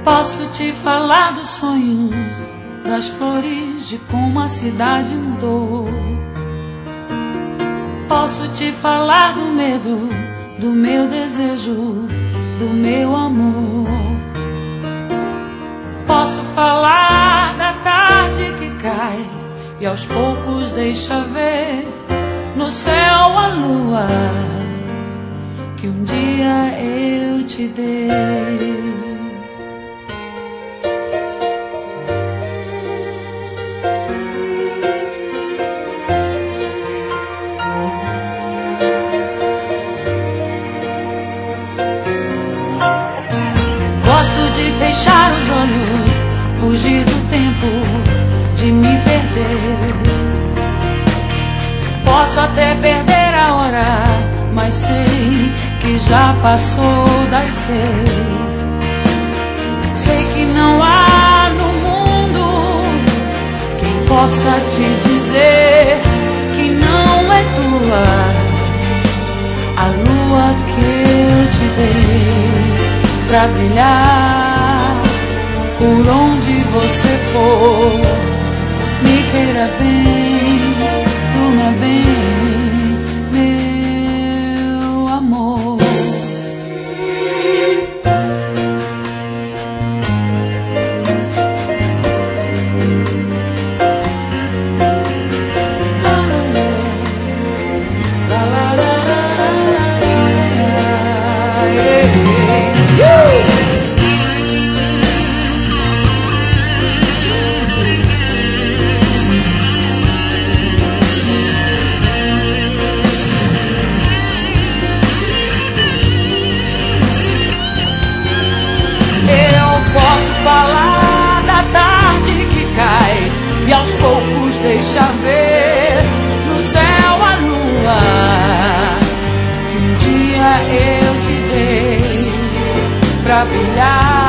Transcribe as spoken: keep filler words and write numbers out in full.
Posso te falar dos sonhos, das flores, de como a cidade mudou. Posso te falar do medo, do meu desejo, do meu amor. Posso falar da tarde que cai e aos poucos deixa ver no céu a lua que um dia eu te dei. Fechar os olhos, fugir do tempo, de me perder. Posso até perder a hora, mas sei que já passou das seis. Sei que não há no mundo quem possa te dizer que não é tua a lua que eu te dei pra brilhar. Por onde você for, me queira bem, durma bem, meu amor. Falar da tarde que cai e aos poucos deixa ver no céu a lua que um dia eu te dei pra brilhar.